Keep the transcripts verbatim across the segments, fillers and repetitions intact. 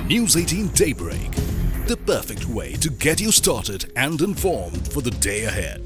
News eighteen Daybreak, the perfect way to get you started and informed for the day ahead.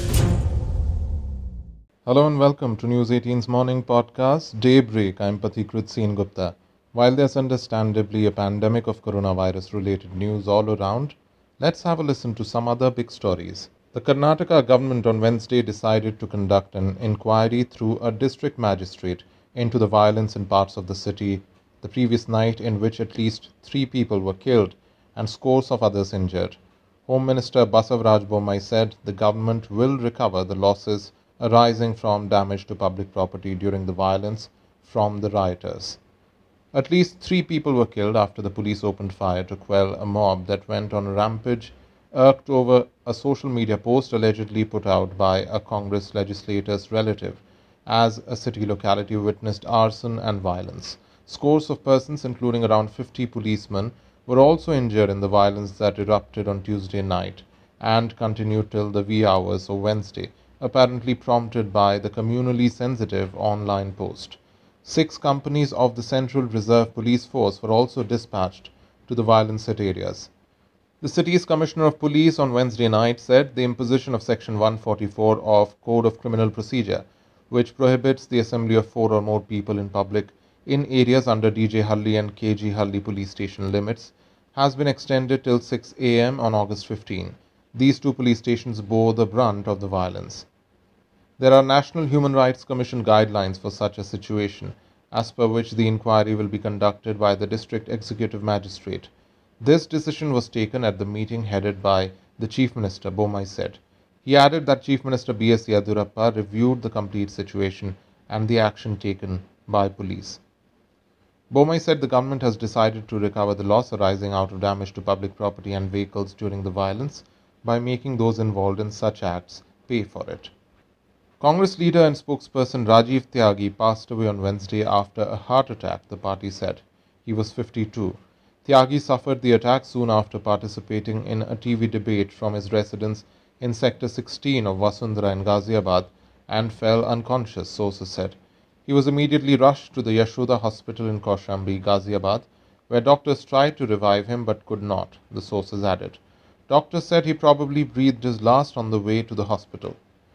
Hello and welcome to News eighteen's morning podcast, Daybreak. I'm Pathikrit Singh Gupta. While there's understandably a pandemic of coronavirus-related news all around, let's have a listen to some other big stories. The Karnataka government on Wednesday decided to conduct an inquiry through a district magistrate into the violence in parts of the city the previous night, in which at least three people were killed and scores of others injured. Home Minister Basavaraj Bommai said the government will recover the losses arising from damage to public property during the violence from the rioters. At least three people were killed after the police opened fire to quell a mob that went on a rampage, irked over a social media post allegedly put out by a Congress legislator's relative, as a city locality witnessed arson and violence. Scores of persons, including around fifty policemen, were also injured in the violence that erupted on Tuesday night and continued till the wee hours of Wednesday, apparently prompted by the communally sensitive online post. Six companies of the Central Reserve Police Force were also dispatched to the violence-hit areas. The city's Commissioner of Police on Wednesday night said the imposition of Section one forty-four of Code of Criminal Procedure, which prohibits the assembly of four or more people in public in areas under D J Halli and K G Halli police station limits, has been extended till six a m on August fifteenth. These two police stations bore the brunt of the violence. There are National Human Rights Commission guidelines for such a situation, as per which the inquiry will be conducted by the District Executive Magistrate. This decision was taken at the meeting headed by the Chief Minister, Bommai said. He added that Chief Minister B S Yediyurappa reviewed the complete situation and the action taken by police. Bommai said the government has decided to recover the loss arising out of damage to public property and vehicles during the violence by making those involved in such acts pay for it. Congress leader and spokesperson Rajiv Tyagi passed away on Wednesday after a heart attack, the party said. He was fifty-two. Tyagi suffered the attack soon after participating in a T V debate from his residence in Sector sixteen of Vasundhara in Ghaziabad and fell unconscious, sources said. He was immediately rushed to the Yashoda Hospital in Kaushambi, Ghaziabad, where doctors tried to revive him but could not, the sources added. Doctors said he probably breathed his last on the way to the hospital.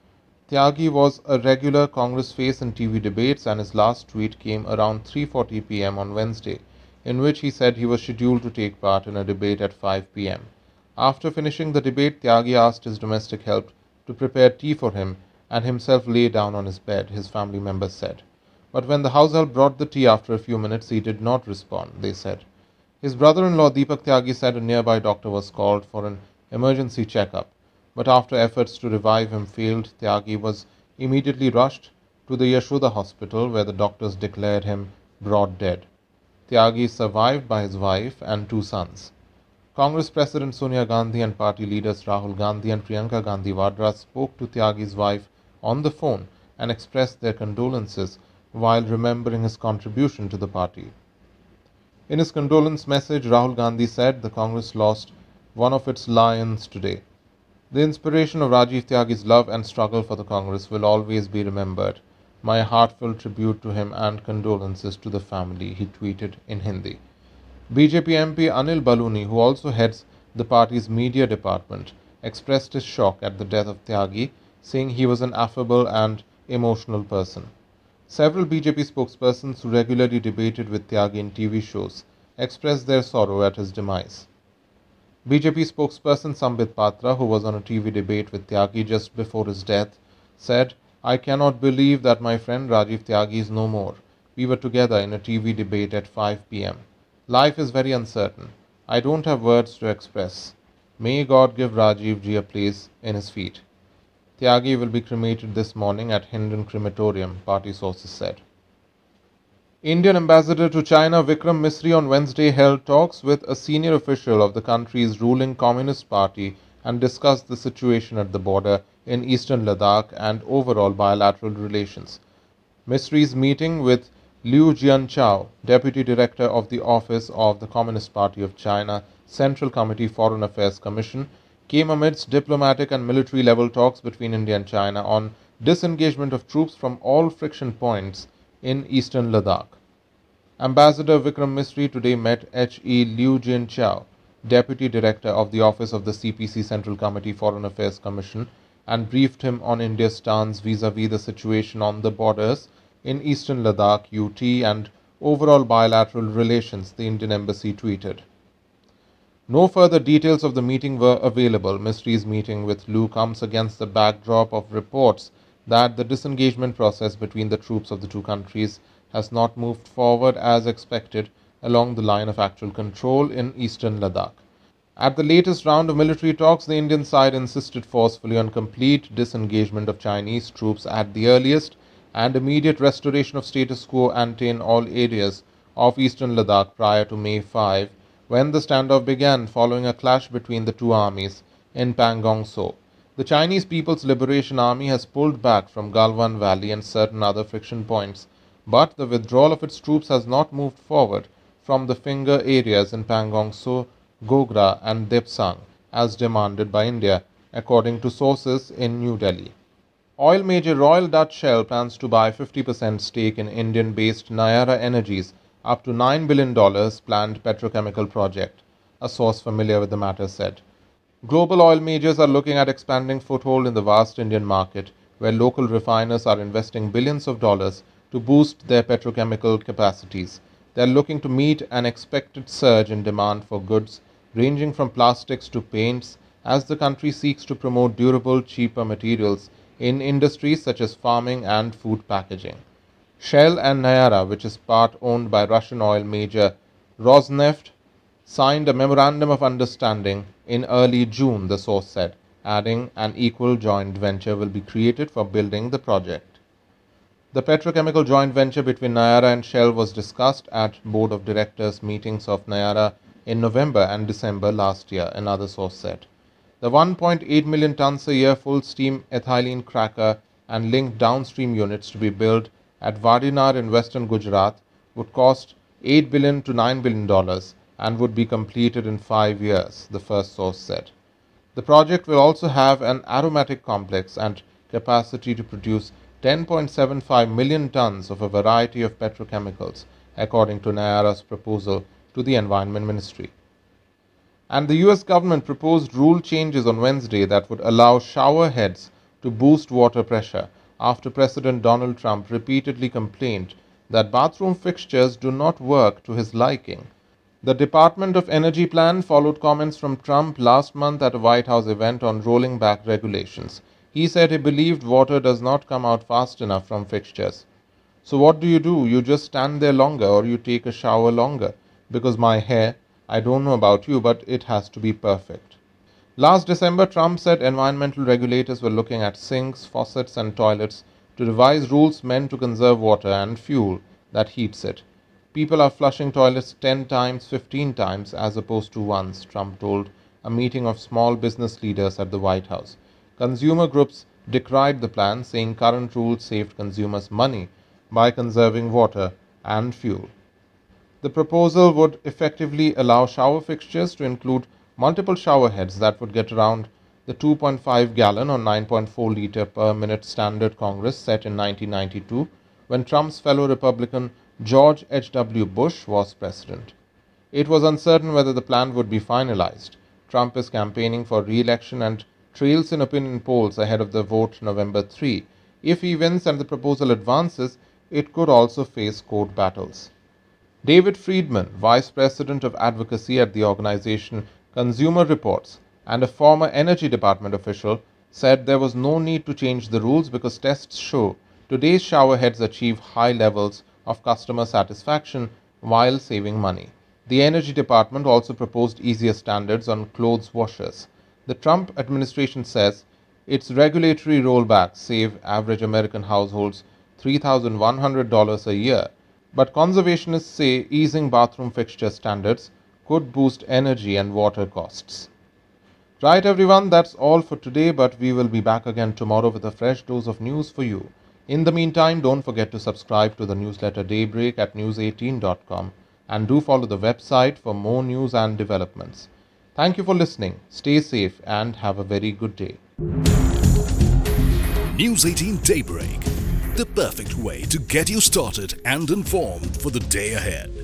Tyagi was a regular Congress face in T V debates, and his last tweet came around three forty p m on Wednesday, in which he said he was scheduled to take part in a debate at five p m After finishing the debate, Tyagi asked his domestic help to prepare tea for him and himself lay down on his bed, his family members said. But when the househelp brought the tea after a few minutes, he did not respond, they said. His brother-in-law Deepak Tyagi said a nearby doctor was called for an emergency checkup, but after efforts to revive him failed, Tyagi was immediately rushed to the Yashoda Hospital, where the doctors declared him brought dead. Tyagi is survived by his wife and two sons. Congress President Sonia Gandhi and party leaders Rahul Gandhi and Priyanka Gandhi Vadra spoke to Tyagi's wife on the phone and expressed their condolences while remembering his contribution to the party. In his condolence message, Rahul Gandhi said the Congress lost one of its lions today. The inspiration of Rajiv Tyagi's love and struggle for the Congress will always be remembered. My heartfelt tribute to him and condolences to the family, he tweeted in Hindi. B J P M P Anil Baluni, who also heads the party's media department, expressed his shock at the death of Tyagi, saying he was an affable and emotional person. Several B J P spokespersons who regularly debated with Tyagi in T V shows expressed their sorrow at his demise. B J P spokesperson Sambit Patra, who was on a T V debate with Tyagi just before his death, said, I cannot believe that my friend Rajiv Tyagi is no more. We were together in a T V debate at five p m Life is very uncertain. I don't have words to express. May God give Rajiv ji a place in his feet. Tyagi will be cremated this morning at Hindon Crematorium, party sources said. Indian ambassador to China Vikram Misri on Wednesday held talks with a senior official of the country's ruling Communist Party and discussed the situation at the border in eastern Ladakh and overall bilateral relations. Misri's meeting with Liu Jianchao, Deputy Director of the Office of the Communist Party of China, Central Committee Foreign Affairs Commission, came amidst diplomatic and military level talks between India and China on disengagement of troops from all friction points in eastern Ladakh. Ambassador Vikram Misri today met H E Liu Jianqiao, Deputy Director of the Office of the C P C Central Committee Foreign Affairs Commission, and briefed him on India's stance vis-à-vis the situation on the borders in eastern Ladakh, U T, and overall bilateral relations, the Indian Embassy tweeted. No further details of the meeting were available. Misri's meeting with Liu comes against the backdrop of reports that the disengagement process between the troops of the two countries has not moved forward as expected along the line of actual control in eastern Ladakh. At the latest round of military talks, the Indian side insisted forcefully on complete disengagement of Chinese troops at the earliest and immediate restoration of status quo ante in all areas of eastern Ladakh prior to May fifth, when the standoff began following a clash between the two armies in Pangong So. The Chinese People's Liberation Army has pulled back from Galwan Valley and certain other friction points, but the withdrawal of its troops has not moved forward from the finger areas in Pangong So, Gogra and Depsang as demanded by India, according to sources in New Delhi. Oil major Royal Dutch Shell plans to buy fifty percent stake in Indian-based Nayara Energies up to nine billion dollars planned petrochemical project, a source familiar with the matter said. Global oil majors are looking at expanding foothold in the vast Indian market, where local refiners are investing billions of dollars to boost their petrochemical capacities. They are looking to meet an expected surge in demand for goods ranging from plastics to paints as the country seeks to promote durable, cheaper materials in industries such as farming and food packaging. Shell and Nayara, which is part owned by Russian oil major Rosneft, signed a memorandum of understanding in early June, the source said, adding an equal joint venture will be created for building the project. The petrochemical joint venture between Nayara and Shell was discussed at board of directors meetings of Nayara in November and December last year, another source said. The one point eight million tons a year full steam ethylene cracker and linked downstream units to be built at Vadinar in western Gujarat would cost eight billion to nine billion dollars and would be completed in five years, the first source said. The project will also have an aromatic complex and capacity to produce ten point seven five million tons of a variety of petrochemicals, according to Nayara's proposal to the Environment Ministry. And the U S government proposed rule changes on Wednesday that would allow shower heads to boost water pressure after President Donald Trump repeatedly complained that bathroom fixtures do not work to his liking. The Department of Energy plan followed comments from Trump last month at a White House event on rolling back regulations. He said he believed water does not come out fast enough from fixtures. So what do you do? You just stand there longer or you take a shower longer. Because my hair, I don't know about you, but it has to be perfect. Last December, Trump said environmental regulators were looking at sinks, faucets and toilets to revise rules meant to conserve water and fuel that heats it. People are flushing toilets ten times, fifteen times as opposed to once, Trump told a meeting of small business leaders at the White House. Consumer groups decried the plan, saying current rules saved consumers money by conserving water and fuel. The proposal would effectively allow shower fixtures to include multiple shower heads that would get around the two point five gallon or nine point four litre per minute standard Congress set in nineteen ninety-two when Trump's fellow Republican George H W Bush was president. It was uncertain whether the plan would be finalized. Trump is campaigning for re-election and trails in opinion polls ahead of the vote November third. If he wins and the proposal advances, it could also face court battles. David Friedman, Vice President of Advocacy at the organization Consumer Reports and a former Energy Department official, said there was no need to change the rules because tests show today's shower heads achieve high levels of customer satisfaction while saving money. The Energy Department also proposed easier standards on clothes washers. The Trump administration says its regulatory rollbacks save average American households three thousand one hundred dollars a year. But conservationists say easing bathroom fixture standards could boost energy and water costs. Right everyone, that's all for today, but we will be back again tomorrow with a fresh dose of news for you. In the meantime, don't forget to subscribe to the newsletter Daybreak at news eighteen dot com and do follow the website for more news and developments. Thank you for listening, stay safe and have a very good day. News eighteen Daybreak. the perfect way to get you started and informed for the day ahead.